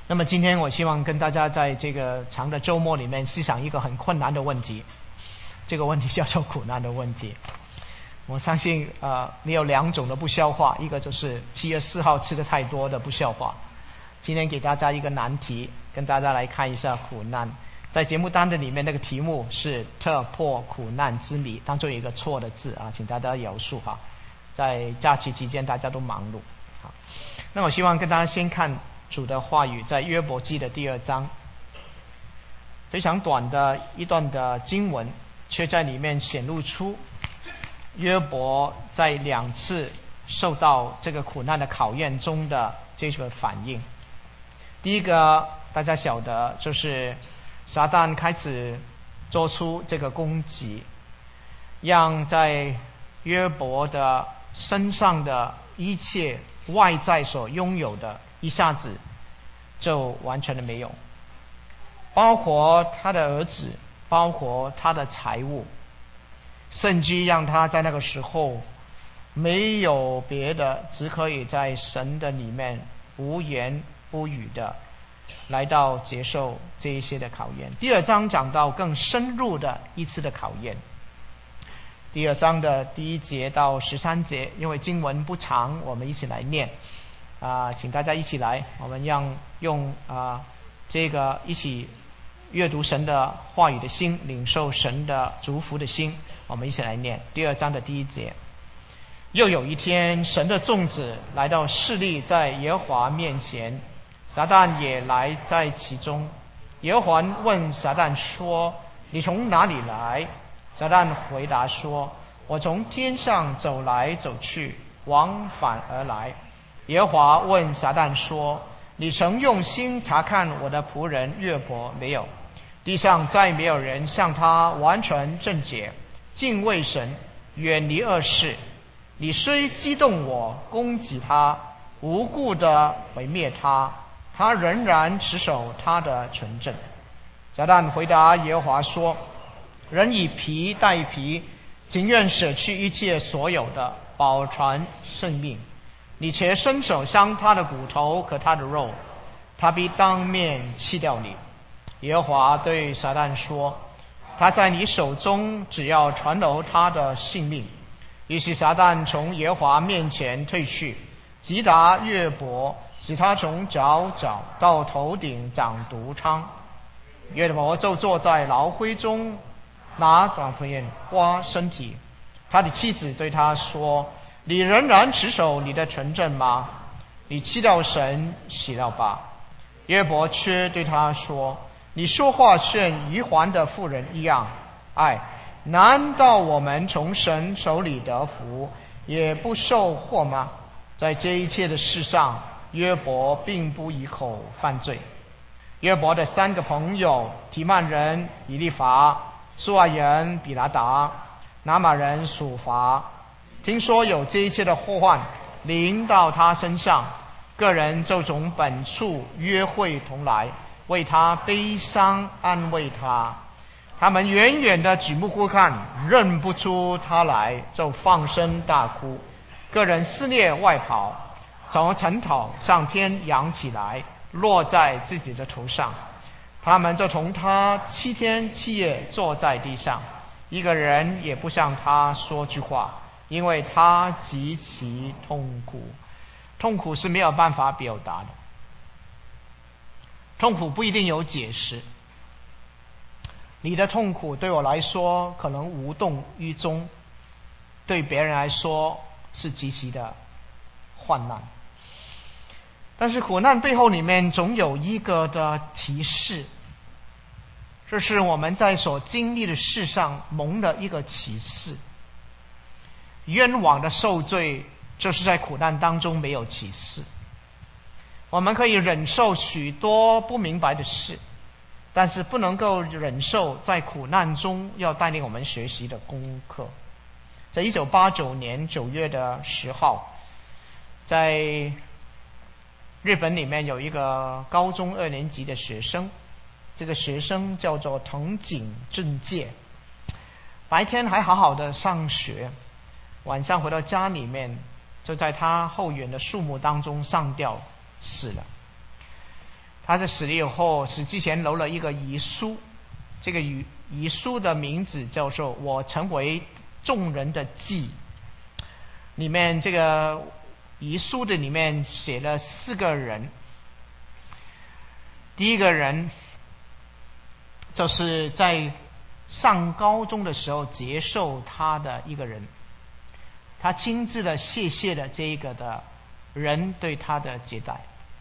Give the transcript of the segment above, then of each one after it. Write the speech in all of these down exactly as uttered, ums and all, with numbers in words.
那么今天我希望跟大家在这个长的周末里面思想一个很困难的问题，这个问题叫做苦难的问题。我相信呃，你有两种的不消化，一个就是七月四号吃的太多的不消化。今天给大家一个难题，跟大家来看一下苦难。在节目单的里面那个题目是特破苦难之谜，当中有一个错的字啊，请大家饶恕哈。在假期期间大家都忙碌。好，那我希望跟大家先看主的话语，在约伯记的第二章，非常短的一段的经文，却在里面显露出约伯在两次受到这个苦难的考验中的这个反应。第一个大家晓得，就是撒旦开始做出这个攻击，让在约伯的身上的一切外在所拥有的一下子就完全的没有，包括他的儿子，包括他的财物，甚至让他在那个时候没有别的，只可以在神的里面无言不语的来到接受这一些的考验。第二章讲到更深入的一次的考验，第二章的第一节到十三节，因为经文不长，我们一起来念啊、呃，请大家一起来，我们让用啊、呃、这个一起阅读神的话语的心，领受神的祝福的心，我们一起来念第二章的第一节。又有一天，神的众子来到侍立在耶和华面前，撒旦也来在其中。耶和华问撒旦说：你从哪里来？撒旦回答说：我从天上走来走去，往返而来。耶和华问撒旦说：你曾用心查看我的仆人约伯没有？地上再没有人像他完全正洁，敬畏神，远离恶事。你虽激动我，攻击他，无故的毁灭他，他仍然持守他的纯正。撒旦回答耶和华说：人以皮代皮，情愿舍去一切所有的，保全生命。你且伸手伤他的骨头和他的肉，他必当面弃掉你。耶和华对撒旦说：他在你手中，只要传留他的性命。于是撒旦从耶和华面前退去，击打约伯，使他从脚脚到头顶长毒疮。约伯就坐在牢灰中，拿短片刮身体。他的妻子对他说：你仍然持守你的纯正吗？你弃掉神，死了吧。约伯却对他说：你说话像愚顽的妇人一样。哎，难道我们从神手里得福，也不受祸吗？在这一切的事上，约伯并不以口犯罪。约伯的三个朋友，提曼人以利法、苏亚人比拉达、拿马人属伐，听说有这一切的祸患临到他身上，个人就从本处约会同来，为他悲伤安慰他。他们远远的举目观看，认不出他来，就放声大哭，个人撕裂外袍，从尘土上天扬起来，落在自己的头上。他们就同他七天七夜坐在地上，一个人也不向他说句话，因为他极其痛苦。痛苦是没有办法表达的，痛苦不一定有解释。你的痛苦对我来说可能无动于衷，对别人来说是极其的患难。但是苦难背后里面总有一个的提示，这是我们在所经历的事上蒙的一个启示。冤枉的受罪就是在苦难当中没有启示。我们可以忍受许多不明白的事，但是不能够忍受在苦难中要带领我们学习的功课。在一九八九年九月的十号，在日本里面有一个高中二年级的学生，这个学生叫做藤井正介，白天还好好的上学，晚上回到家里面，就在他后园的树木当中上吊死了。 他在死了以后，死之前留了一个遗书，这个遗遗书的名字叫做“我成为众人的祭”。里面这个遗书的里面写了四个人，第一个人就是在上高中的时候接受他的一个人，他亲自的谢谢了这个的人对他的接待。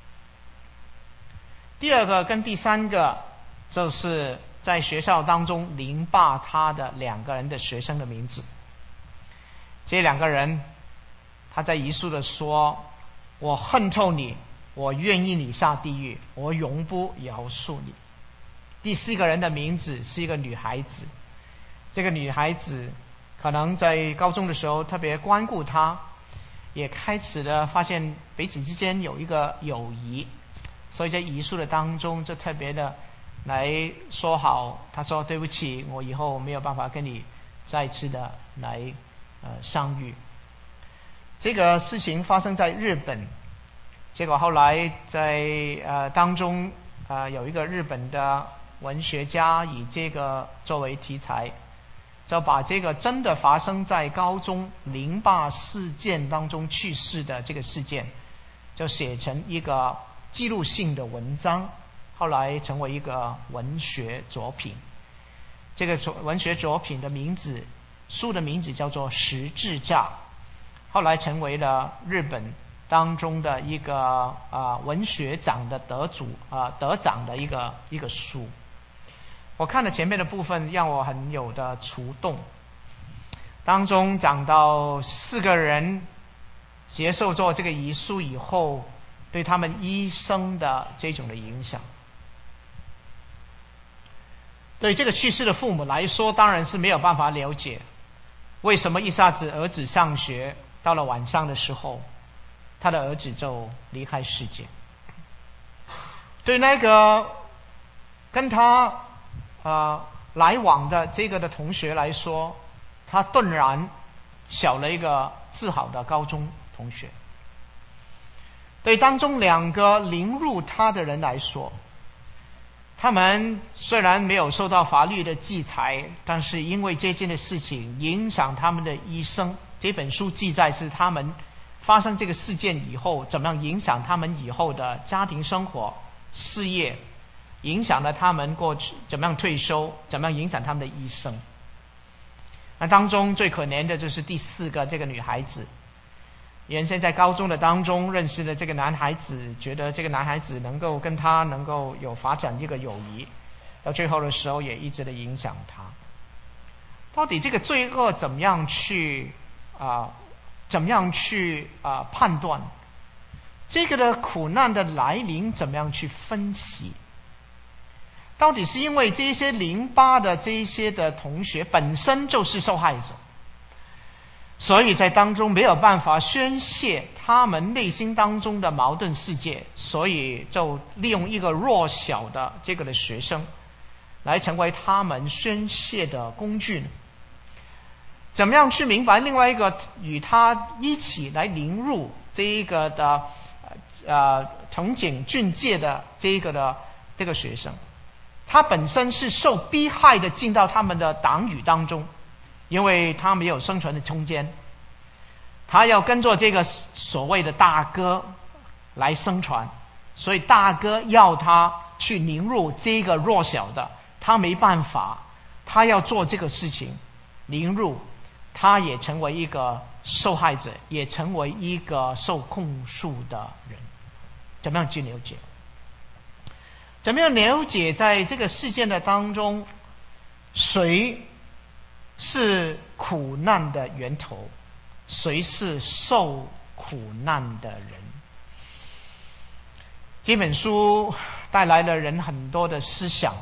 第二个跟第三个就是在学校当中凌霸他的两个人的学生的名字。这两个人他在遗书的说，我恨透你，我愿意你下地狱，我永不饶恕你。第四个人的名字是一个女孩子，这个女孩子可能在高中的时候特别关顾他，也开始了发现彼此之间有一个友谊，所以在遗书的当中就特别的来说好，他说对不起，我以后没有办法跟你再次的来呃相遇。这个事情发生在日本，结果后来在呃当中呃有一个日本的文学家以这个作为题材，就把这个真的发生在高中凌霸事件当中去世的这个事件，就写成一个记录性的文章，后来成为一个文学作品。这个文学作品的名字，书的名字叫做《十字架》，后来成为了日本当中的一个啊、呃、文学奖的得主啊、呃、得奖的一个一个书。我看了前面的部分，让我很有的触动。当中讲到四个人接受做这个遗书以后，对他们一生的这种的影响。对这个去世的父母来说，当然是没有办法了解，为什么一下子儿子上学，到了晚上的时候，他的儿子就离开世界。对那个跟他呃来往的这个的同学来说，他顿然少了一个自豪的高中同学。对当中两个凌辱他的人来说，他们虽然没有受到法律的制裁，但是因为这件的事情影响他们的一生。这本书记载是他们发生这个事件以后，怎么样影响他们以后的家庭生活、事业，影响了他们过去怎么样退休，怎么样影响他们的一生。那当中最可怜的就是第四个这个女孩子，原先在高中的当中认识的这个男孩子，觉得这个男孩子能够跟他能够有发展一个友谊，到最后的时候也一直的影响他。到底这个罪恶怎么样去啊、呃，怎么样去啊、呃、判断？这个的苦难的来临怎么样去分析？到底是因为这些淋巴的这一些的同学本身就是受害者，所以在当中没有办法宣泄他们内心当中的矛盾世界，所以就利用一个弱小的这个的学生来成为他们宣泄的工具呢？怎么样去明白另外一个与他一起来凌入这一个的呃藤井俊介的这一个的这个学生，他本身是受逼害的进到他们的党羽当中，因为他没有生存的空间，他要跟着这个所谓的大哥来生存，所以大哥要他去凌入这个弱小的，他没办法，他要做这个事情凌入，他也成为一个受害者，也成为一个受控诉的人。怎么样去了解？怎么样了解在这个事件的当中，谁是苦难的源头，谁是受苦难的人？这本书带来了人很多的思想，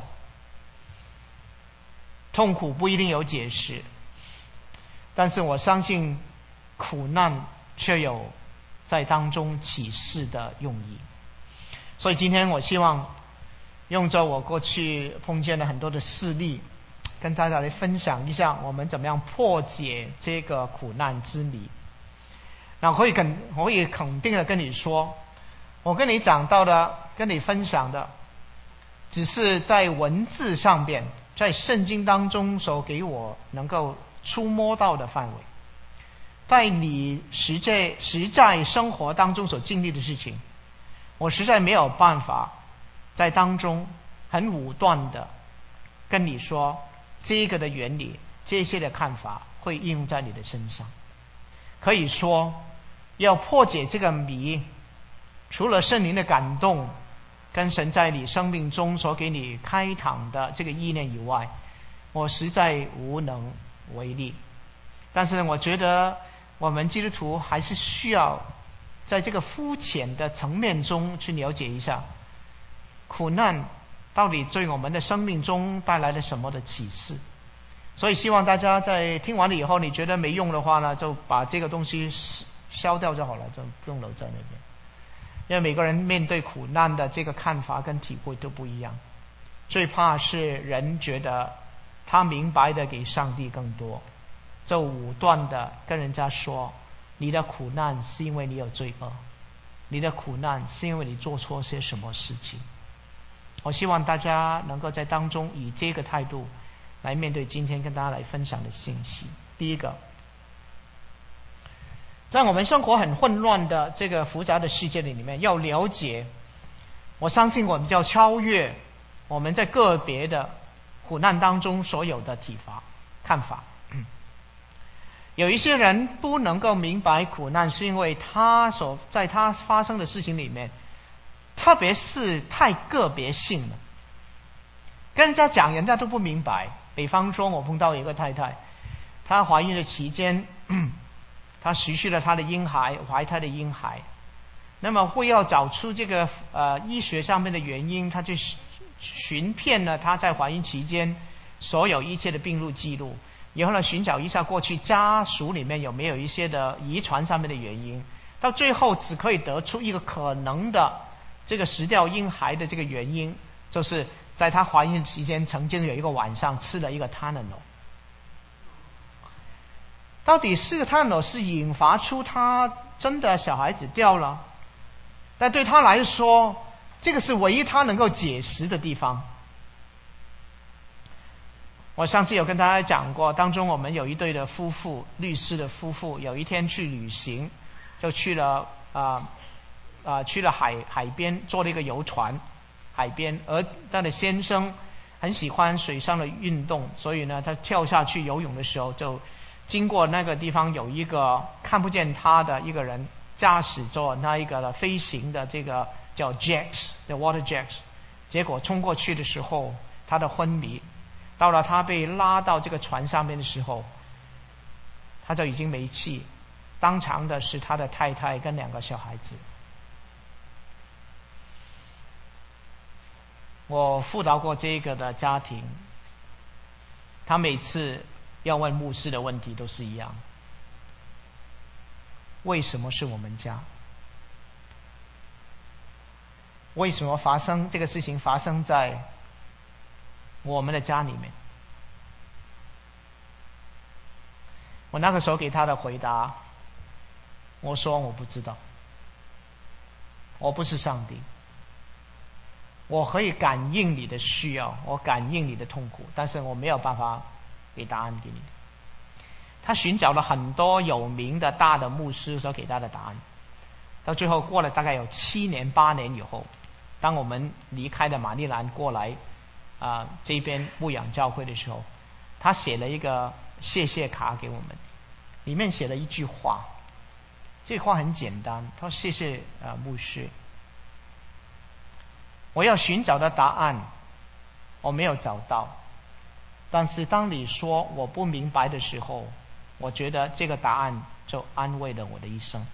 痛苦不一定有解释，但是我相信苦难却有在当中启示的用意。所以今天我希望用着我过去碰见了很多的事例，跟大家来分享一下我们怎么样破解这个苦难之谜。那可以肯我也肯定的跟你说，我跟你讲到的跟你分享的，只是在文字上边，在圣经当中所给我能够触摸到的范围，在你实在实在生活当中所经历的事情，我实在没有办法在当中很武断的跟你说这个的原理，这些的看法会应用在你的身上。可以说要破解这个谜，除了圣灵的感动跟神在你生命中所给你开膛的这个意念以外，我实在无能为力。但是我觉得我们基督徒还是需要在这个肤浅的层面中去了解一下苦难到底对我们的生命中带来了什么的启示。所以希望大家在听完了以后，你觉得没用的话呢，就把这个东西消掉就好了，就不用留在那边。因为每个人面对苦难的这个看法跟体会都不一样，最怕是人觉得他明白的给上帝更多，就武断的跟人家说你的苦难是因为你有罪恶，你的苦难是因为你做错些什么事情。我希望大家能够在当中以这个态度来面对今天跟大家来分享的信息。第一个，在我们生活很混乱的这个复杂的世界里面，要了解，我相信我们就要超越我们在个别的苦难当中所有的体法看法。有一些人不能够明白苦难，是因为他所在他发生的事情里面，特别是太个别性了，跟人家讲人家都不明白。比方说我碰到一个太太，她怀孕的期间，她失去了她的婴孩，怀胎的婴孩，那么会要找出这个呃医学上面的原因，她就寻遍了她在怀孕期间所有一切的病录记录，然后呢寻找一下过去家属里面有没有一些的遗传上面的原因，到最后只可以得出一个可能的这个死掉婴孩的这个原因，就是在她怀孕期间曾经有一个晚上吃了一个 Tylenol。 到底是 Tylenol 是引发出她真的小孩子掉了，但对她来说这个是唯一她能够解释的地方。我上次有跟大家讲过，当中我们有一对的夫妇，律师的夫妇，有一天去旅行，就去了啊啊、呃呃、去了海海边，坐了一个游船海边，而他的先生很喜欢水上的运动，所以呢他跳下去游泳的时候，就经过那个地方有一个看不见他的一个人驾驶着那一个飞行的这个叫 jets 的 water jets， 结果冲过去的时候他的昏迷，到了他被拉到这个船上面的时候，他就已经没气，当场的是他的太太跟两个小孩子。我辅导过这个的家庭，他每次要问牧师的问题都是一样，为什么是我们家？为什么发生这个事情发生在我们的家里面？我那个时候给他的回答，我说我不知道，我不是上帝，我可以感应你的需要，我感应你的痛苦，但是我没有办法给答案给你。他寻找了很多有名的大的牧师所给他的答案，到最后过了大概有七年八年以后，当我们离开了马里兰过来啊、呃、这边牧养教会的时候，他写了一个谢谢卡给我们，里面写了一句话，这句话很简单，他说谢谢啊、呃、牧师，我要寻找的答案我没有找到，但是当你说我不明白的时候，我觉得这个答案就安慰了我的一生。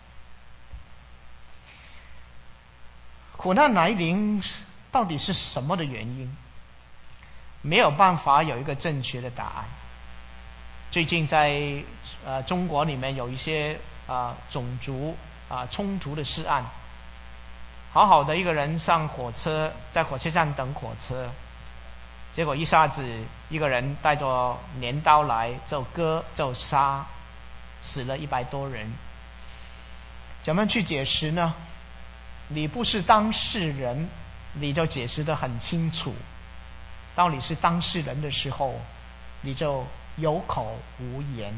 苦难来临到底是什么的原因？没有办法有一个正确的答案。最近在呃中国里面有一些啊、呃、种族啊、呃、冲突的事案，好好的一个人上火车，在火车站等火车，结果一下子一个人带着镰刀来就割就杀，死了一百多人。怎么去解释呢？你不是当事人， 你就解释得很清楚。当你是当事人的时候，你就有口无言。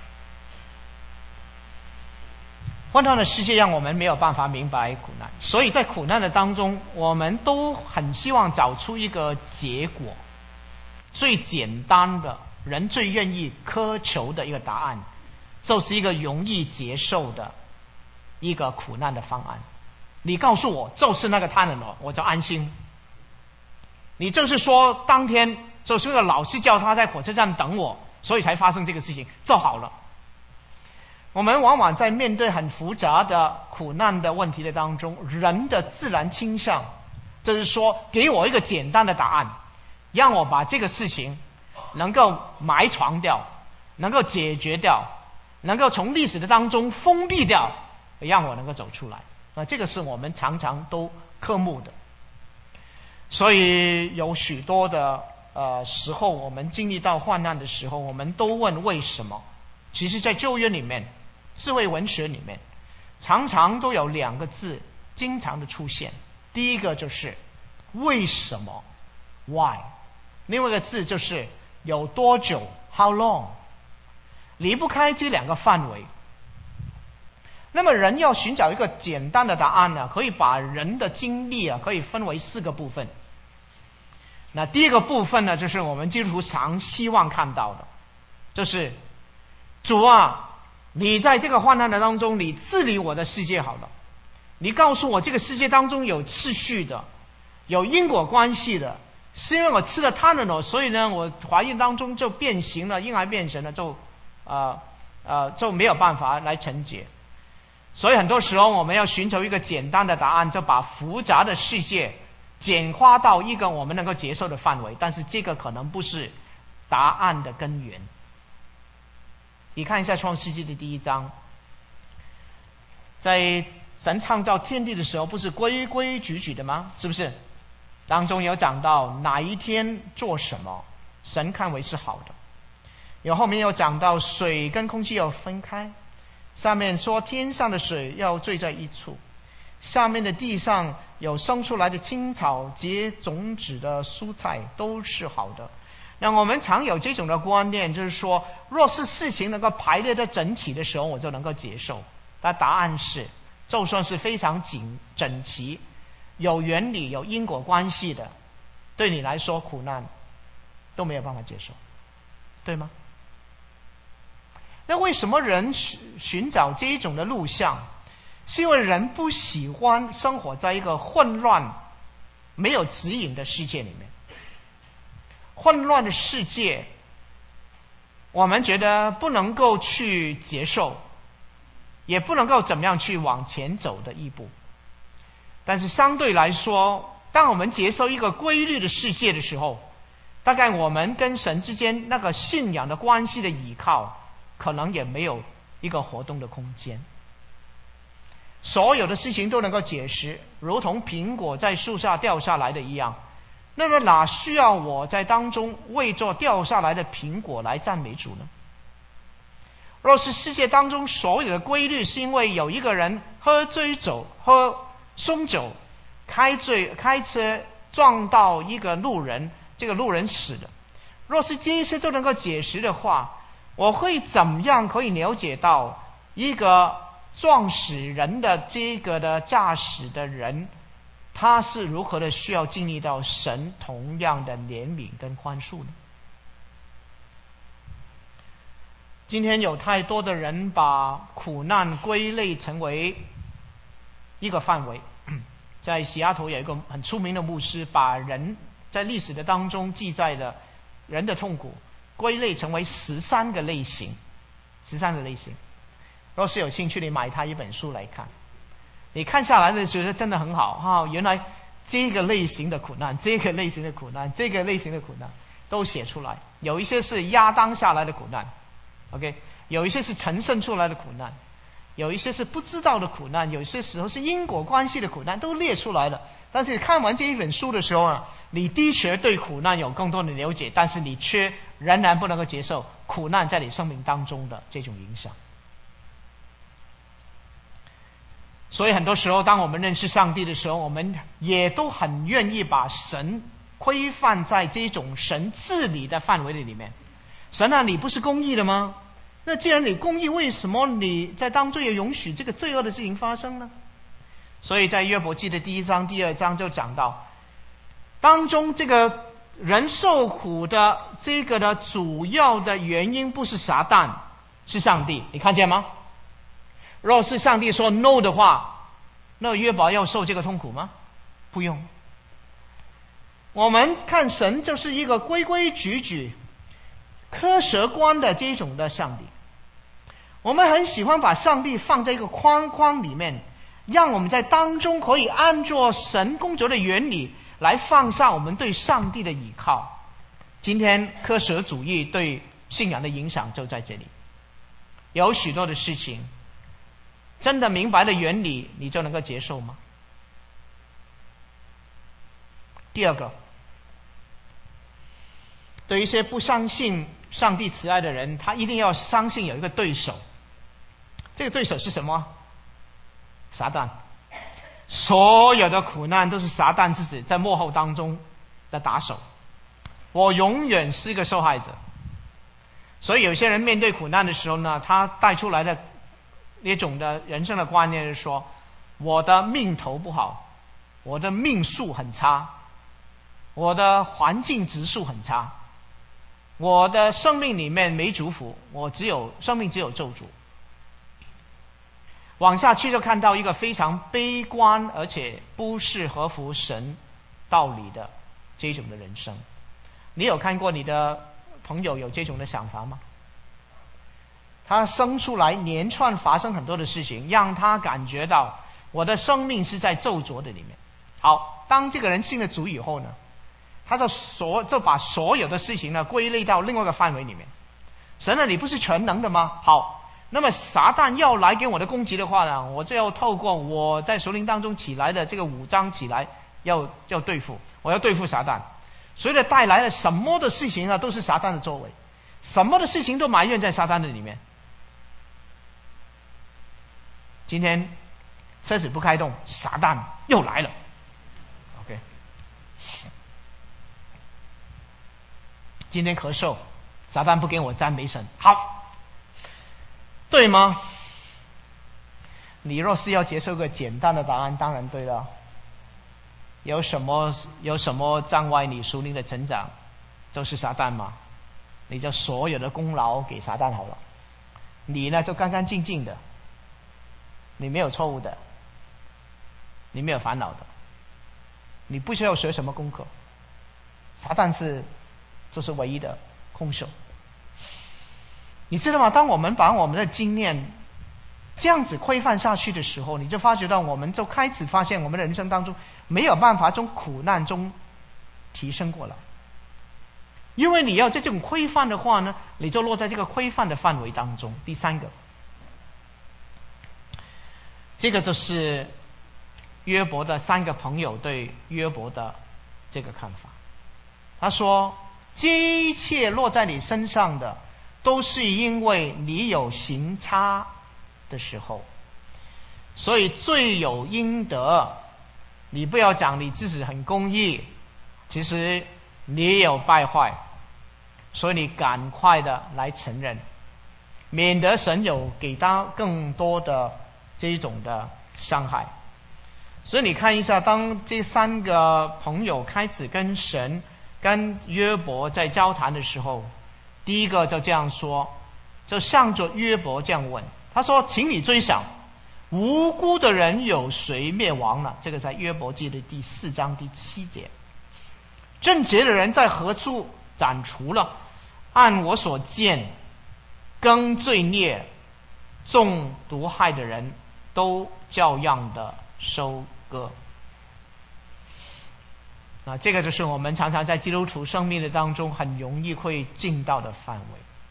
混乱的世界让我们没有办法明白苦难，所以在苦难的当中，我们都很希望找出一个结果，最简单的，人最愿意苛求的一个答案，就是一个容易接受的一个苦难的方案。你告诉我就是那个他人了，我就安心。你就是说当天就是那个老师叫他在火车站等我，所以才发生这个事情，就好了。我们往往在面对很复杂的苦难的问题的当中，人的自然倾向就是说，给我一个简单的答案，让我把这个事情能够埋藏掉，能够解决掉，能够从历史的当中封闭掉，让我能够走出来。那这个是我们常常都科目的。所以有许多的呃时候，我们经历到患难的时候，我们都问为什么。其实在旧约里面，智慧文学里面常常都有两个字经常的出现，第一个就是为什么 why， 另外一个字就是有多久 how long， 离不开这两个范围。那么人要寻找一个简单的答案呢，可以把人的经历啊可以分为四个部分。那第一个部分呢，就是我们基督徒常希望看到的，就是主啊，你在这个患难的当中，你治理我的世界好了，你告诉我这个世界当中有次序的，有因果关系的，是因为我吃了他的呢，所以呢我怀孕当中就变形了，婴儿变成了，就呃呃就没有办法来承接。所以很多时候我们要寻求一个简单的答案，就把复杂的世界简化到一个我们能够接受的范围，但是这个可能不是答案的根源。你看一下创世纪的第一章，在神创造天地的时候不是规规矩矩的吗？是不是？当中有讲到哪一天做什么，神看为是好的。有后面有讲到水跟空气要分开，上面说天上的水要聚在一处，下面的地上有生出来的青草结种子的蔬菜都是好的。那我们常有这种的观念，就是说若是事情能够排列的整齐的时候，我就能够接受。但答案是，就算是非常紧整齐，有原理有因果关系的，对你来说苦难都没有办法接受，对吗？那为什么人寻找这一种的路向？是因为人不喜欢生活在一个混乱没有指引的世界里面。混乱的世界我们觉得不能够去接受，也不能够怎么样去往前走的一步。但是相对来说，当我们接受一个规律的世界的时候，大概我们跟神之间那个信仰的关系的依靠可能也没有一个活动的空间。所有的事情都能够解释，如同苹果在树下掉下来的一样，那么哪需要我在当中为做掉下来的苹果来赞美主呢？若是世界当中所有的规律是因为有一个人喝醉酒喝松酒开醉开车撞到一个路人，这个路人死了，若是这些都能够解释的话，我会怎么样可以了解到一个撞死人的这个的驾驶的人，他是如何的需要经历到神同样的怜悯跟宽恕呢？今天有太多的人把苦难归类成为一个范围，在西雅图有一个很出名的牧师，把人在历史的当中记载的人的痛苦归类成为十三个类型，十三个类型。若是有兴趣，你买他一本书来看，你看下来的觉得真的很好哈、哦，原来这个类型的苦难，这个类型的苦难，这个类型的苦难都写出来。有一些是压当下来的苦难 ，OK， 有一些是承受出来的苦难，有一些是不知道的苦难，有些时候是因果关系的苦难，都列出来了。但是看完这一本书的时候呢，你的确对苦难有更多的了解，但是你却仍然不能够接受苦难在你生命当中的这种影响。 所以很多时候当我们认识上帝的时候，我们也都很愿意把神规范在这种神治理的范围里面。神啊，你不是公义的吗？那既然你公义，为什么你在当中也允许这个罪恶的事情发生呢？所以在约伯记的第一章第二章就讲到，当中这个人受苦的这个的主要的原因不是撒旦，是上帝。你看见吗？若是上帝说 no 的话，那约伯要受这个痛苦吗？不用。我们看神就是一个规规矩矩科学观的这种的上帝，我们很喜欢把上帝放在一个框框里面，让我们在当中可以按照神工作的原理来放上我们对上帝的倚靠。今天科学主义对信仰的影响就在这里，有许多的事情真的明白的原理你就能够接受吗？第二个，对于一些不相信上帝慈爱的人，他一定要相信有一个对手。这个对手是什么？撒旦。所有的苦难都是撒旦自己在幕后当中的打手，我永远是一个受害者。所以有些人面对苦难的时候呢，他带出来的那种的人生的观念是说，我的命头不好，我的命数很差，我的环境质素很差，我的生命里面没祝福，我只有生命只有咒诅。往下去就看到一个非常悲观而且不是合乎神道理的这种的人生。你有看过你的朋友有这种的想法吗？他生出来连串发生很多的事情，让他感觉到我的生命是在咒诅的里面。好，当这个人信了主以后呢，他就所就把所有的事情呢归类到另外一个范围里面。神啊，你不是全能的吗？好，那么撒旦要来给我的攻击的话呢，我就要透过我在属灵当中起来的这个武装起来，要要对付，我要对付撒旦。所以呢，带来了什么的事情呢，都是撒旦的作为，什么的事情都埋怨在撒旦的里面。今天车子不开动，撒旦又来了。OK， 今天咳嗽，撒旦不给我沾梅神，好，对吗？你若是要接受个简单的答案，当然对了。有什么有什么障碍你属灵的成长，就是撒旦嘛？你就所有的功劳给撒旦好了，你呢就干干净净的，你没有错误的，你没有烦恼的，你不需要学什么功课。撒旦是就是唯一的凶手。你知道吗？当我们把我们的经验这样子规范下去的时候，你就发觉到我们就开始发现我们的人生当中没有办法从苦难中提升过来。因为你要在这种规范的话呢，你就落在这个规范的范围当中。第三个，这个就是约伯的三个朋友对约伯的这个看法。他说，这一切落在你身上的都是因为你有行差的时候，所以罪有应得。你不要讲你自己很公义，其实你也有败坏，所以你赶快的来承认，免得神有给他更多的这种的伤害。所以你看一下，当这三个朋友开始跟神跟约伯在交谈的时候，第一个就这样说，就向着约伯这样问，他说，请你追想，无辜的人有谁灭亡了？这个在约伯记的第四章第七节。正直的人在何处斩除了？按我所见，耕罪孽种毒害的人都照样的收割。啊，这个就是我们常常在基督徒生命的当中很容易会进到的范围。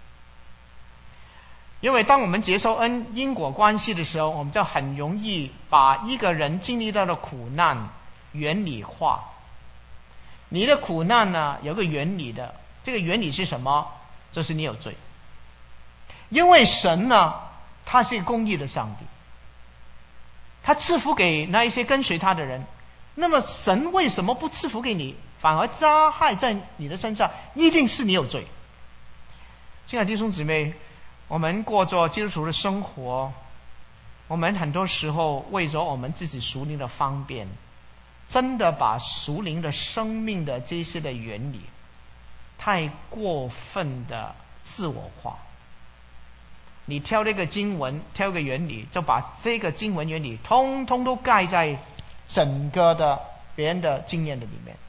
因为当我们接受恩因果关系的时候，我们就很容易把一个人经历到的苦难原理化。你的苦难呢，有个原理的，这个原理是什么？就是你有罪。因为神呢，他是公义的上帝， 他赐福给那一些跟随他的人，那么神为什么不赐福给你，反而加害在你的身上？一定是你有罪。亲爱的弟兄姊妹，我们过着基督徒的生活，我们很多时候为着我们自己属灵的方便，真的把属灵的生命的这些的原理太过分的自我化。你挑这个经文，挑个原理，就把这个经文原理通通都盖在整个的别人的经验的里面。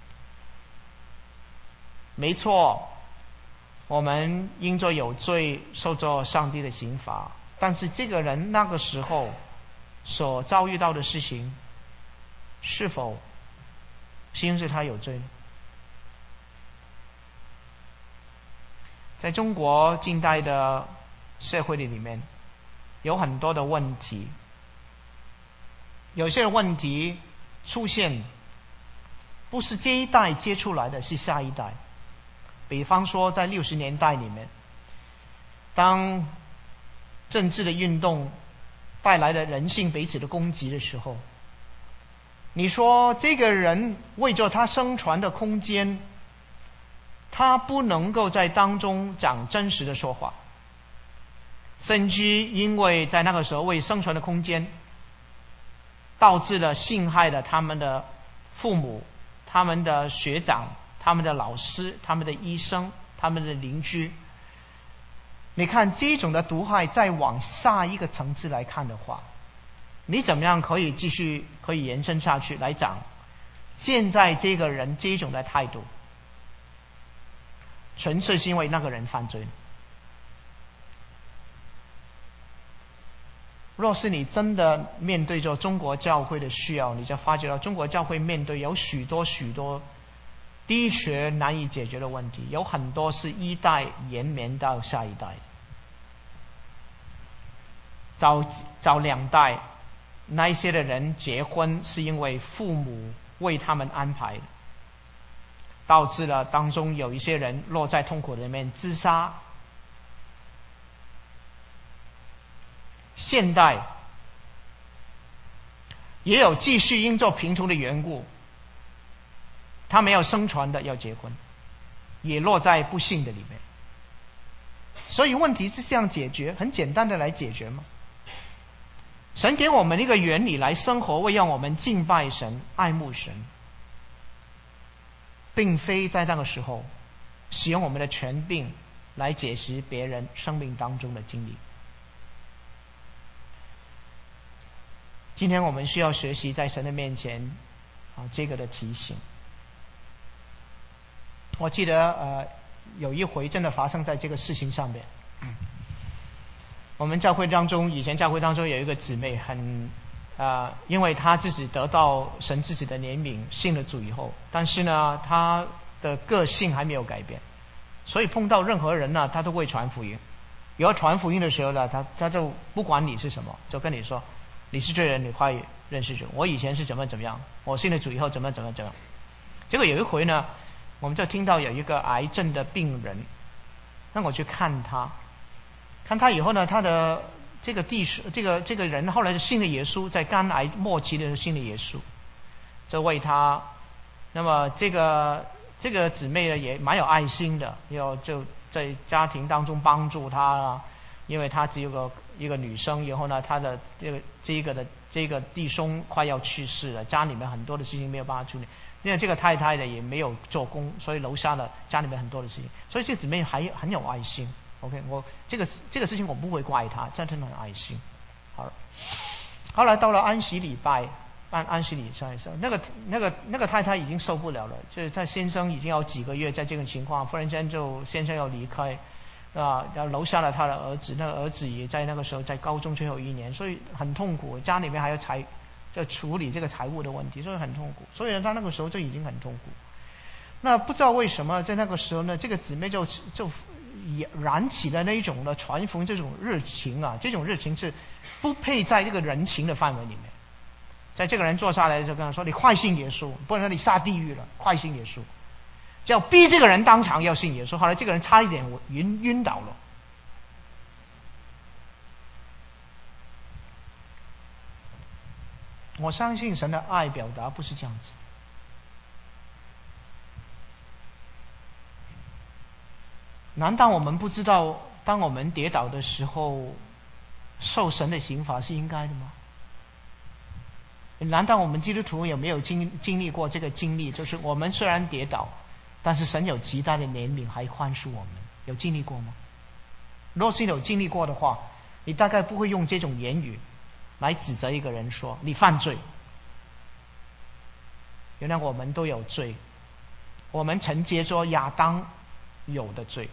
没错，我们因着有罪受着上帝的刑罚，但是这个人那个时候所遭遇到的事情，是否是因为他有罪呢？在中国近代的社会里面，有很多的问题，有些问题出现不是这一代接出来的，是下一代。比方说在六十年代里面，当政治的运动带来了人性彼此的攻击的时候，你说这个人为着他生存的空间，他不能够在当中讲真实的说话，甚至因为在那个时候为生存的空间，导致了陷害了他们的父母、他们的学长、他们的老师、他们的医生、他们的邻居。你看这种的毒害再往下一个层次来看的话，你怎么样可以继续可以延伸下去来讲现在这个人这种的态度纯粹是因为那个人犯罪？若是你真的面对着中国教会的需要，你就发觉到中国教会面对有许多许多的确难以解决的问题，有很多是一代延绵到下一代，早早两代那一些的人结婚是因为父母为他们安排的，导致了当中有一些人落在痛苦里面自杀。现代也有继续因做贫穷的缘故，他没有生存的要结婚，也落在不幸的里面。所以问题是这样解决，很简单的来解决吗？神给我们一个原理来生活，为让我们敬拜神、爱慕神，并非在那个时候使用我们的权柄来解释别人生命当中的经历。今天我们需要学习在神的面前啊这个的提醒。我记得呃有一回真的发生在这个事情上面。我们教会当中，以前教会当中有一个姊妹很呃因为她自己得到神自己的怜悯，信了主以后，但是呢她的个性还没有改变，所以碰到任何人呢她都会传福音。有传福音的时候呢，她她就不管你是什么，就跟你说你是罪人，你快认识主，我以前是怎么怎么样，我信了主以后怎么怎么怎么样。结果有一回呢，我们就听到有一个癌症的病人让我去看他，看他以后呢，他的这个弟兄这个这个人后来就信了耶稣，在肝癌末期的时候信了耶稣，就为他，那么这个这个姊妹呢也蛮有爱心的，要就在家庭当中帮助他啊，因为他只有个一个女生，然后呢他的这个这个的这个弟兄快要去世了，家里面很多的事情没有办法处理，因为这个太太呢也没有做工，所以楼下了家里面很多的事情，所以这个姊妹还很有爱心。OK， 我这个这个事情我不会怪他，真的很爱心。好了，后来到了安息礼拜，安安息礼拜，那个那个那个太太已经受不了了，就是他先生已经有几个月在这种情况，忽然间就先生要离开啊，然后楼下了他的儿子，那个儿子也在那个时候在高中最后一年，所以很痛苦，家里面还要财在处理这个财务的问题，所以很痛苦，所以他那个时候就已经很痛苦。那不知道为什么在那个时候呢，这个姊妹就就也燃起了那一种的传福音这种热情啊，这种热情是不配在这个人情的范围里面。在这个人坐下来就跟他说：“你快信耶稣，不然你下地狱了，快信耶稣。”就要逼这个人当场要信耶稣。后来这个人差一点晕晕倒了。 我相信神的爱表达不是这样子。难道我们不知道，当我们跌倒的时候，受神的刑罚是应该的吗？难道我们基督徒有没有经经历过这个经历？就是我们虽然跌倒，但是神有极大的怜悯，还宽恕我们，有经历过吗？若是有经历过的话，你大概不会用这种言语来指责一个人说你犯罪。原来我们都有罪，我们承接着亚当有的罪。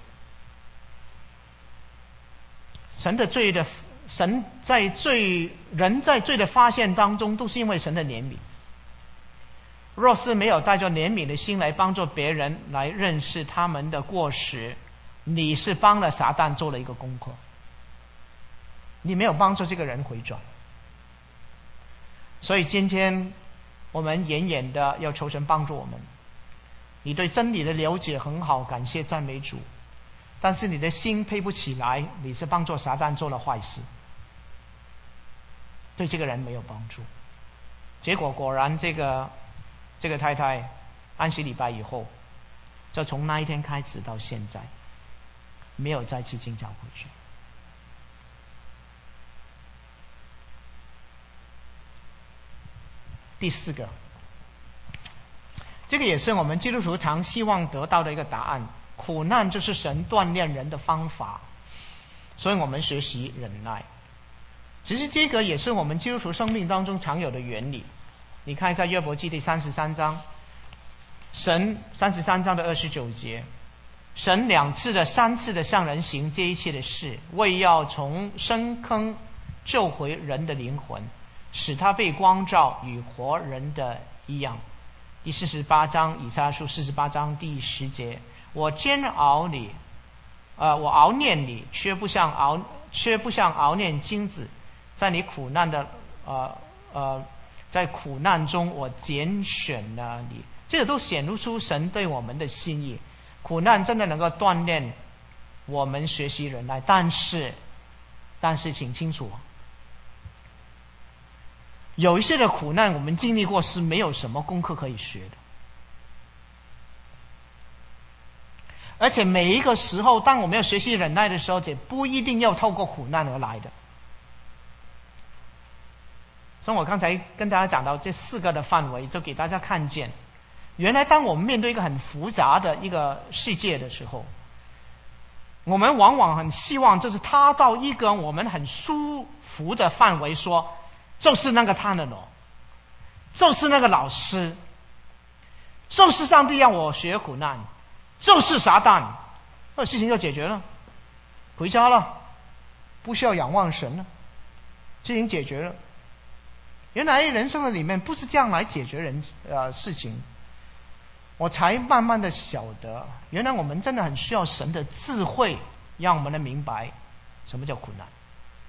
神的罪的神在罪人在罪的发现当中，都是因为神的怜悯。若是没有带着怜悯的心来帮助别人来认识他们的过失，你是帮了撒旦做了一个功课，你没有帮助这个人回转。所以今天我们远远的要求神帮助我们。你对真理的了解很好，感谢赞美主，但是你的心配不起来，你是帮助撒旦做了坏事，对这个人没有帮助。结果果然这个这个太太安息礼拜以后，就从那一天开始到现在没有再去进教会去。第四个，这个也是我们基督徒常希望得到的一个答案，苦难就是神锻炼人的方法，所以我们学习忍耐。其实这个也是我们基督徒生命当中常有的原理。你看一下约伯记第三十三章，神三十三章的二十九节，神两次的三次的向人行这一切的事，为要从深坑救回人的灵魂，使他被光照，与活人的一样。第四十八章以赛亚书四十八章第十节，我煎熬你，呃，我熬炼你，却不像熬却不像熬炼金子，在你苦难的呃呃，在苦难中我拣选了你。这个都显露出神对我们的心意。苦难真的能够锻炼我们学习忍耐，但是但是请清楚，有一些的苦难我们经历过是没有什么功课可以学的。而且每一个时候当我们要学习忍耐的时候，也不一定要透过苦难而来的。所以我刚才跟大家讲到这四个的范围，就给大家看见，原来当我们面对一个很复杂的一个世界的时候，我们往往很希望就是他到一个我们很舒服的范围，说就是那个他的咯，就是那个老师，就是上帝让我学苦难，就是撒旦，那事情就解决了，回家了，不需要仰望神了，事情解决了。原来人生的里面不是这样来解决人呃事情，我才慢慢的晓得，原来我们真的很需要神的智慧，让我们能明白什么叫苦难。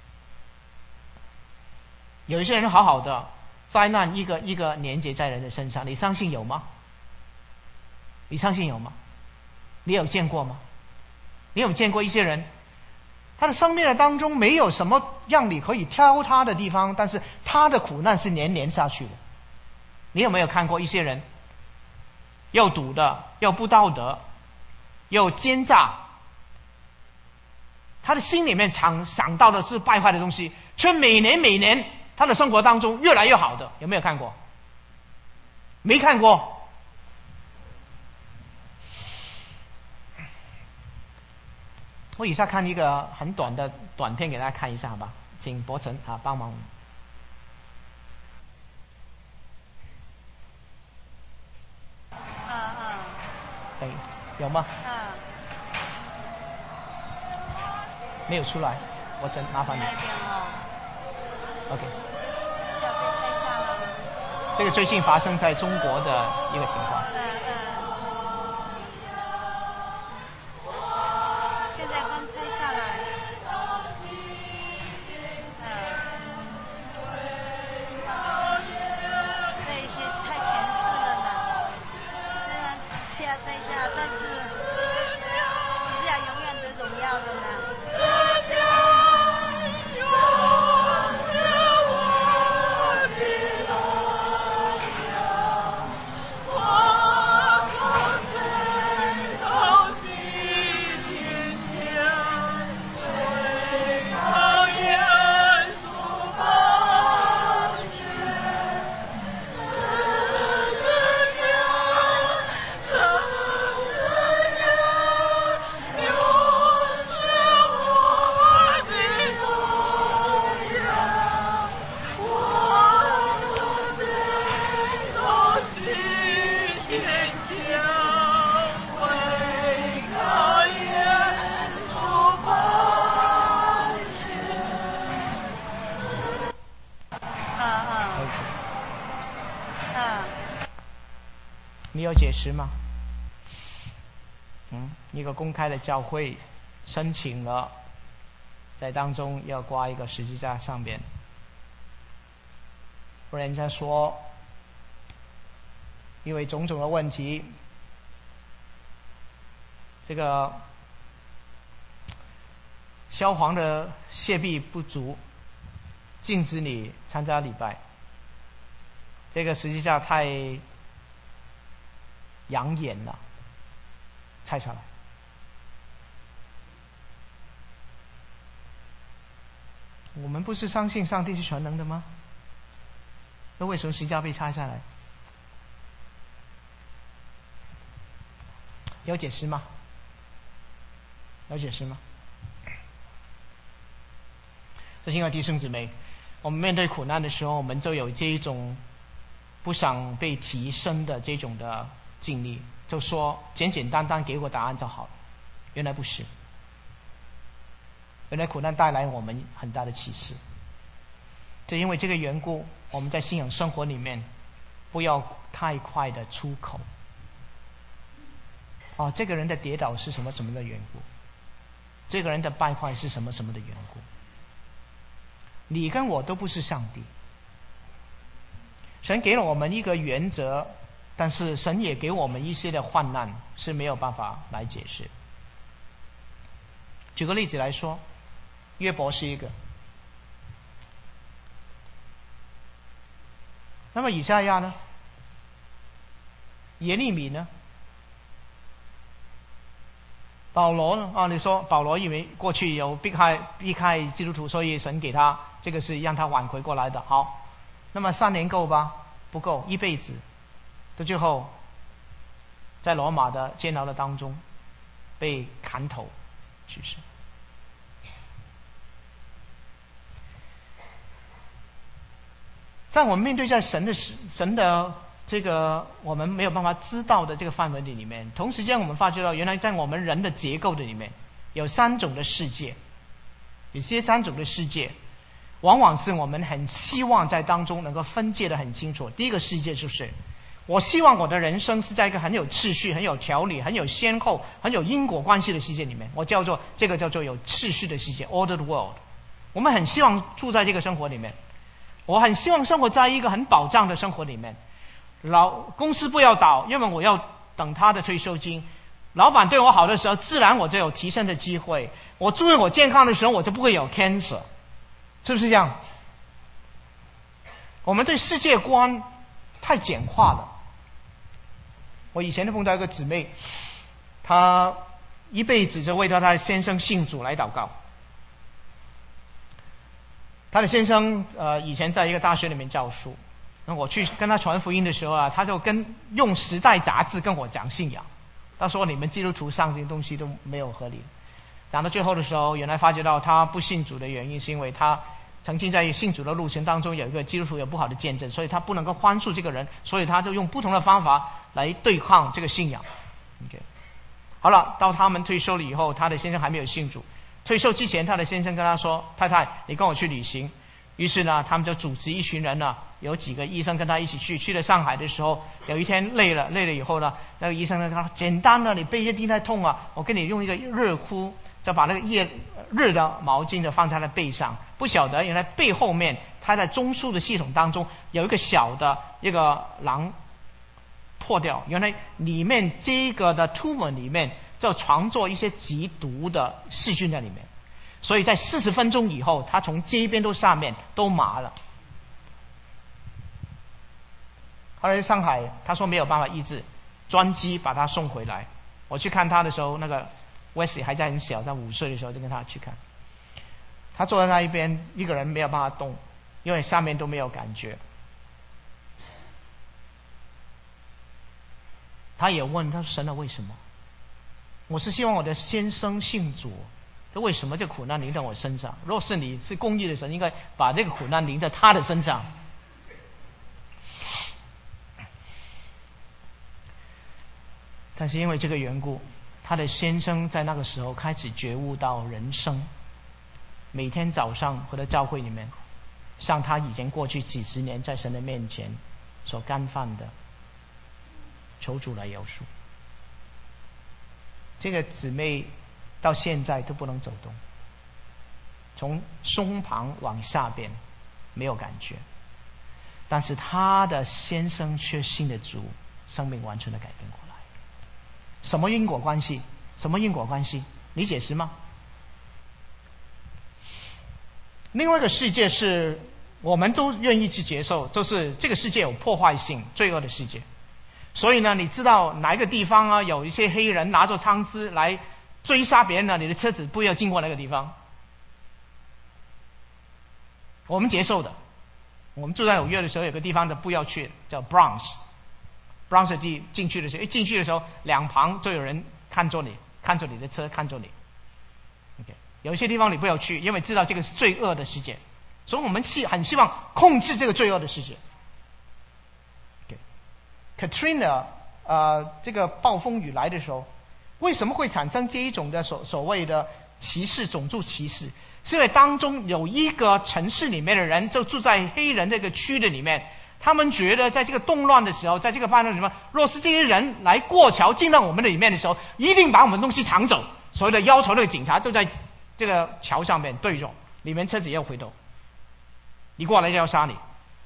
有一些人好好的，灾难一个一个连接在人的身上，你相信有吗？你相信有吗？你有见过吗？你有见过一些人，他的生命的当中没有什么让你可以挑他的地方，但是他的苦难是连连下去的。你有没有看过一些人，又赌的，又不道德，又奸诈，他的心里面常想到的是败坏的东西，却每年每年他的生活当中越来越好的，有没有看过？没看过。我以下看一个很短的短片给大家看一下吧，请博成啊帮忙。 嗯嗯。 哎，有吗？ 嗯。 没有出来，我真麻烦你。 那边哦。 OK。 要被拆下了吗？ 这个最近发生在中国的一个情况。 嗯嗯。现在刚拆下来。嗯。这一些太前世了呢。虽然只下摘下，但是是要永远的荣耀的呢。 有解释吗？嗯，一个公开的教会申请了，在当中要挂一个十字架上边，不然人家说因为种种的问题，这个消防的械臂不足，禁止你参加礼拜。这个十字架太养眼了，拆下来。我们不是相信上帝是全能的吗？那为什么十字架被拆下来？有解释吗？有解释吗？这亲爱的弟兄姊妹，我们面对苦难的时候，我们就有这一种不想被提升的这种的经历，就说简简单单给我答案就好了。原来不是，原来苦难带来我们很大的启示。就因为这个缘故，我们在信仰生活里面不要太快的出口。哦，这个人的跌倒是什么什么的缘故，这个人的败坏是什么什么的缘故。你跟我都不是上帝，神给了我们一个原则，但是神也给我们一些的患难是没有办法来解释。举个例子来说，约伯是一个，那么以赛亚呢？耶利米呢？保罗呢？啊，你说保罗因为过去有避开避开基督徒，所以神给他这个是让他挽回过来的。好，那么三年够吧？不够，一辈子。到最后，在罗马的监牢的当中被砍头去世。在我们面对在神的神的这个我们没有办法知道的这个范围里面，同时间我们发觉到，原来在我们人的结构的里面有三种的世界，有些三种的世界往往是我们很希望在当中能够分界的很清楚。第一个世界就是我希望我的人生是在一个很有秩序、很有条理、很有先后、很有因果关系的世界里面，我叫做这个叫做有秩序的世界 ordered world。 我们很希望住在这个生活里面，我很希望生活在一个很保障的生活里面，老公司不要倒，因为我要等他的退休金，老板对我好的时候自然我就有提升的机会，我注意我健康的时候我就不会有 cancer， 是不是这样？我们对世界观太简化了。我以前就碰到一个姊妹，她一辈子就为她的先生信主来祷告。她的先生呃以前在一个大学里面教书，那我去跟他传福音的时候啊，他就跟用时代杂志跟我讲信仰。他说你们基督徒上这些东西都没有合理。讲到最后的时候，原来发觉到他不信主的原因是因为他曾经在信主的路程当中有一个基督徒有不好的见证，所以他不能够宽恕这个人，所以他就用不同的方法来对抗这个信仰。Okay. 好了，到他们退休了以后，他的先生还没有信主。退休之前，他的先生跟他说：太太，你跟我去旅行。于是呢，他们就组织一群人呢，有几个医生跟他一起去。去了上海的时候，有一天累了，累了以后呢，那个医生呢，他说：简单的，你背一定在痛啊，我给你用一个热敷，就把那个热热的毛巾就放在他背上。不晓得原来背后面，他在中枢的系统当中有一个小的一个囊破掉，原来里面这个的 tumor 里面就藏着一些极毒的细菌在里面。所以在四十分钟以后，他从这一边到下面都麻了。后来在上海，他说没有办法医治，专机把他送回来。我去看他的时候，那个 Wesley 还在很小，在五岁的时候就跟他去看。他坐在那一边，一个人没有办法动，因为下面都没有感觉。他也问他说：神啊，为什么？我是希望我的先生信主，这为什么这苦难临在我身上？若是你是公义的神，应该把这个苦难临在他的身上。但是因为这个缘故，他的先生在那个时候开始觉悟到人生，每天早上回到教会里面，像他以前过去几十年在神的面前所干犯的， 求主来饶恕。这个姊妹到现在都不能走动，从胸膛往下边没有感觉，但是她的先生却信了主，生命完全的改变过来。什么因果关系？什么因果关系？你解释吗？另外一个世界是我们都愿意去接受，就是这个世界有破坏性、罪恶的世界。所以呢，你知道哪一个地方啊，有一些黑人拿着枪支来追杀别人呢？你的车子不要经过那个地方。我们接受的。我们住在纽约的时候，有个地方的不要去，叫 Bronx。Bronx 进进去的时候，一进去的时候，两旁就有人看着你，看着你的车，看着你。OK， 有一些地方你不要去，因为知道这个是罪恶的世界，所以我们希很希望控制这个罪恶的世界。Katrina 呃，这个暴风雨来的时候，为什么会产生这一种的所所谓的歧视、种族歧视？是因为当中有一个城市里面的人就住在黑人这个区的里面，他们觉得在这个动乱的时候，在这个叛乱里面，若是这些人来过桥进到我们的里面的时候，一定把我们东西抢走，所以的要求那个警察就在这个桥上面对着，里面车子也要回头，你过来就要杀你。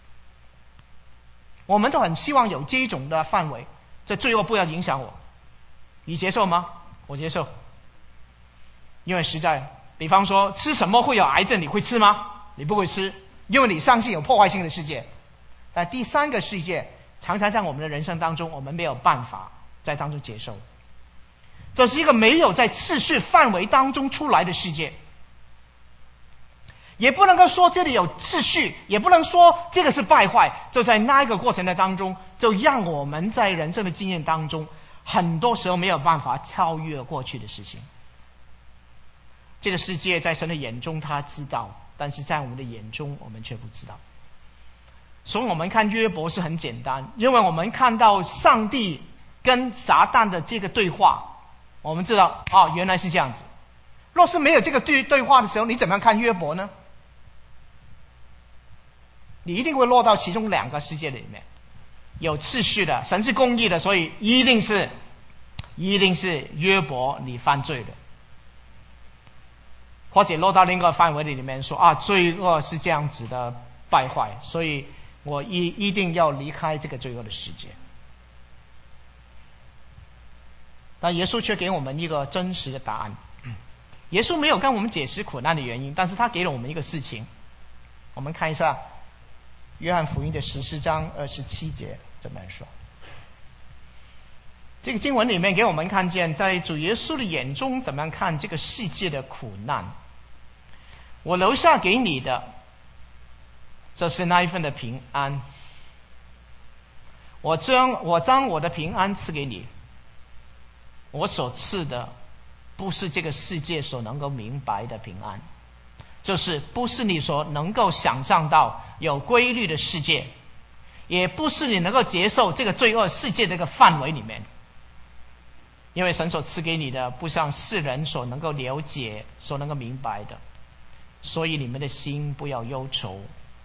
我们都很希望有这一种的范围，这罪恶不要影响我。你接受吗？我接受。因为实在，比方说吃什么会有癌症，你会吃吗？你不会吃，因为你相信有破坏性的世界。但第三个世界常常在我们的人生当中，我们没有办法在当中接受。这是一个没有在秩序范围当中出来的世界。也不能够说这里有秩序，也不能说这个是败坏，就在那一个过程的当中，就让我们在人生的经验当中，很多时候没有办法超越过去的事情。这个世界在神的眼中他知道，但是在我们的眼中我们却不知道。所以我们看约伯是很简单，因为我们看到上帝跟撒旦的这个对话，我们知道哦，原来是这样子。若是没有这个对对话的时候，你怎么样看约伯呢？你一定会落到其中两个世界里面，有秩序的，神是公义的，所以一定是一定是约伯你犯罪的，或者落到另一个范围里面说啊，罪恶是这样子的败坏，所以我一一定要离开这个罪恶的世界。但耶稣却给我们一个真实的答案。耶稣没有跟我们解释苦难的原因，但是他给了我们一个事情。我们看一下约翰福音的十四章二十七节怎么说。这个经文里面给我们看见，在主耶稣的眼中怎么样看这个世界的苦难。我留下给你的，这是那一份的平安。我将我将我的平安赐给你，我所赐的不是这个世界所能够明白的平安，就是不是你所能够想象到有规律的世界，也不是你能够接受这个罪恶世界这个范围里面。因为神所赐给你的不像世人所能够了解所能够明白的，所以你们的心不要忧愁。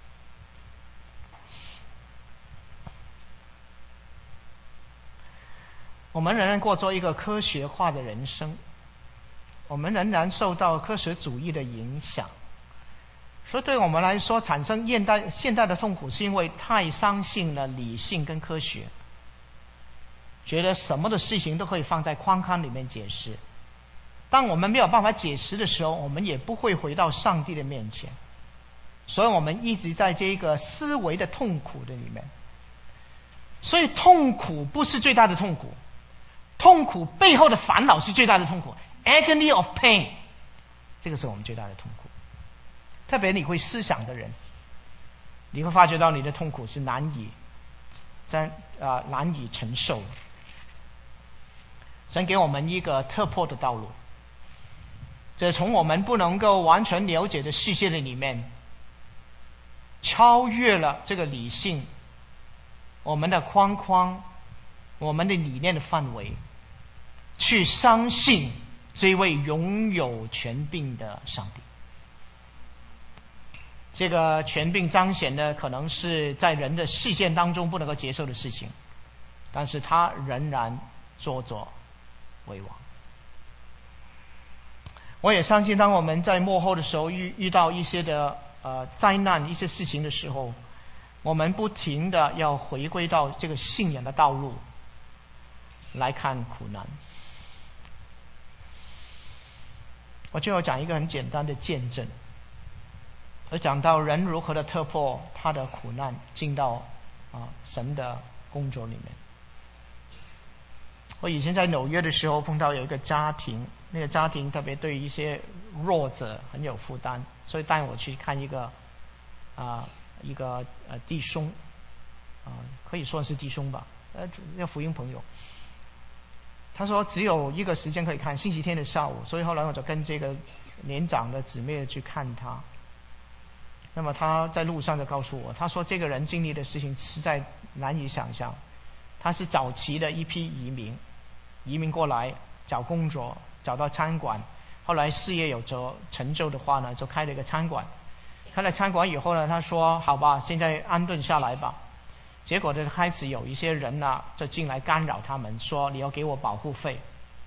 我们仍然过着一个科学化的人生，我们仍然受到科学主义的影响，所以对我们来说产生现代现代的痛苦，是因为太相信了理性跟科学，觉得什么的事情都可以放在框框里面解释。当我们没有办法解释的时候，我们也不会回到上帝的面前，所以我们一直在这个思维的痛苦的里面。所以痛苦不是最大的痛苦，痛苦背后的烦恼是最大的痛苦， agony of pain， 这个是我们最大的痛苦。特别你会思想的人，你会发觉到你的痛苦是难以真啊、呃、难以承受。神给我们一个突破的道路，这从我们不能够完全了解的世界的里面，超越了这个理性，我们的框框，我们的理念的范围，去相信这位拥有权柄的上帝。这个权柄彰显的可能是在人的事件当中不能够接受的事情， 但是他仍然坐着为王。我也相信，当我们在末后的时候遇遇到一些的呃灾难、一些事情的时候，我们不停的要回归到这个信仰的道路来看苦难。我最后讲一个很简单的见证，我讲到人如何的突破他的苦难，进到啊神的工作里面。我以前在纽约的时候碰到有一个家庭，那个家庭特别对一些弱者很有负担，所以带我去看一个啊、呃、一个呃弟兄啊、呃、可以说是弟兄吧，呃要福音朋友。他说只有一个时间可以看，星期天的下午，所以后来我就跟这个年长的姊妹去看他。那么他在路上就告诉我，他说这个人经历的事情实在难以想象。他是早期的一批移民，移民过来找工作，找到餐馆，后来事业有着成就的话呢，就开了一个餐馆。开了餐馆以后呢，他说好吧，现在安顿下来吧。结果呢，开始有一些人呢就进来干扰他们，说你要给我保护费。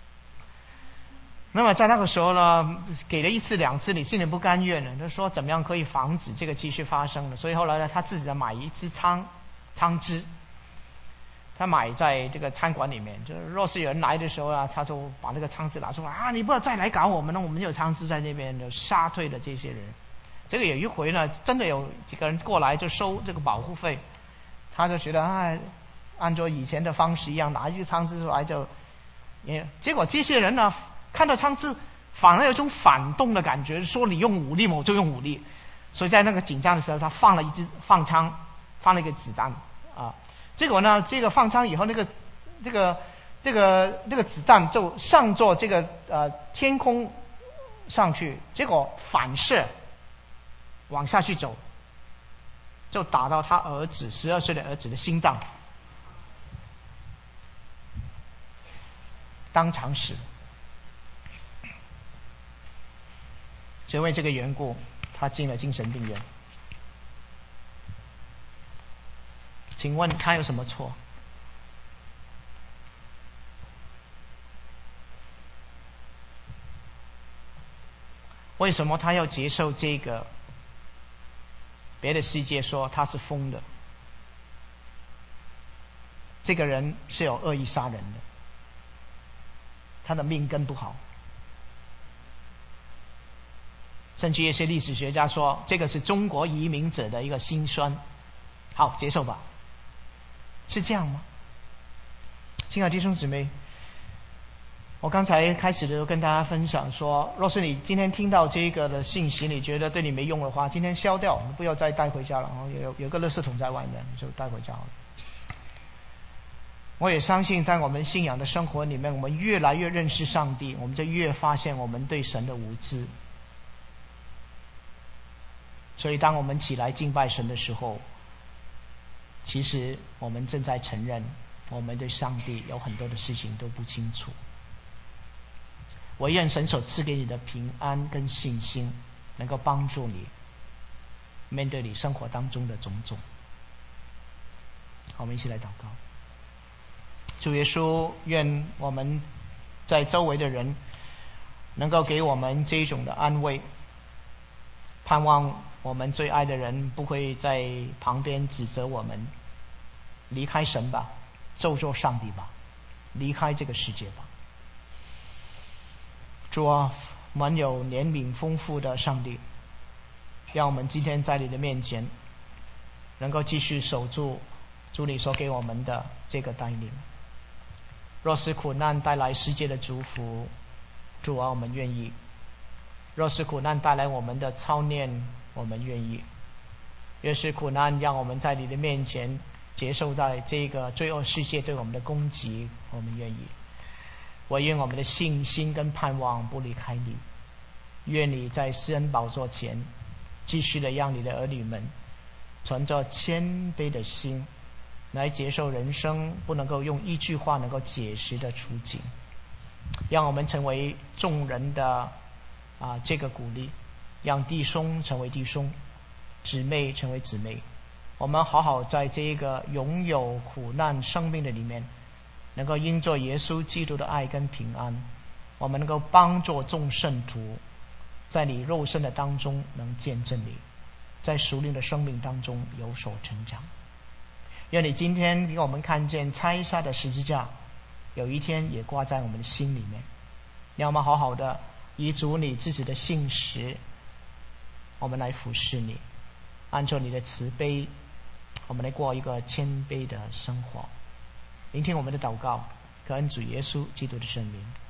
那么在那个时候呢，给了一次两次，你心里不甘愿呢，就说怎么样可以防止这个继续发生呢？所以后来呢，他自己的买一支汤汤汁，他买在这个餐馆里面，就是若是有人来的时候啊，他就把那个汤汁拿出来啊，你不要再来搞我们了，我们有汤汁在那边，就杀退了这些人。这个有一回呢，真的有几个人过来就收这个保护费，他就觉得啊，按照以前的方式一样，拿一支汤汁出来就，也结果这些人呢看到汤汁反而有一种反动的感觉，说你用武力嘛，我就用武力。所以在那个紧张的时候，他放了一支放枪，放了一个子弹啊。结果呢，这个放枪以后，那个这个这个这个子弹就上做这个呃天空上去，结果反射往下去走，就打到他儿子十二岁的儿子的心脏，当场死。就因为这个缘故，他进了精神病院。请问他有什么错？为什么他要接受这个别的世界说他是疯的？这个人是有恶意杀人的，他的命根不好。甚至一些历史学家说，这个是中国移民者的一个辛酸。好，接受吧。是这样吗？亲爱的弟兄姊妹，我刚才开始的时候跟大家分享说，若是你今天听到这个的信息，你觉得对你没用的话，今天消掉，你不要再带回家了。有有个垃圾桶在外面，你就带回家了。我也相信，在我们信仰的生活里面，我们越来越认识上帝，我们就越发现我们对神的无知。所以当我们起来敬拜神的时候，其实我们正在承认我们对上帝有很多的事情都不清楚。我愿神所赐给你的平安跟信心能够帮助你面对你生活当中的种种。好，我们一起来祷告。主耶稣，愿我们在周围的人能够给我们这种的安慰，盼望我们最爱的人不会在旁边指责我们，离开神吧，咒詛上帝吧，离开这个世界吧。主啊，我们有怜悯丰富的上帝，让我们今天在你的面前能够继续守住主你所给我们的这个带领。若是苦难带来世界的祝福，主啊，我们愿意；若是苦难带来我们的操练，我们愿意；若是苦难让我们在你的面前接受在这个罪恶世界对我们的攻击，我们愿意。我愿我们的信心跟盼望不离开你，愿你在施恩宝座前继续的让你的儿女们存着谦卑的心来接受人生不能够用一句话能够解释的处境，让我们成为众人的啊这个鼓励，让弟兄成为弟兄，姊妹成为姊妹。我们好好在这个拥有苦难生命的里面能够因着耶稣基督的爱跟平安，我们能够帮助众圣徒在你肉身的当中能见证你，在属灵的生命当中有所成长。愿你今天给我们看见拆下的十字架，有一天也挂在我们的心里面，让我们好好的依主你自己的信实，我们来服侍你，按照你的慈悲，我们来过一个谦卑的生活。聆听我们的祷告，感恩主耶稣基督的圣名。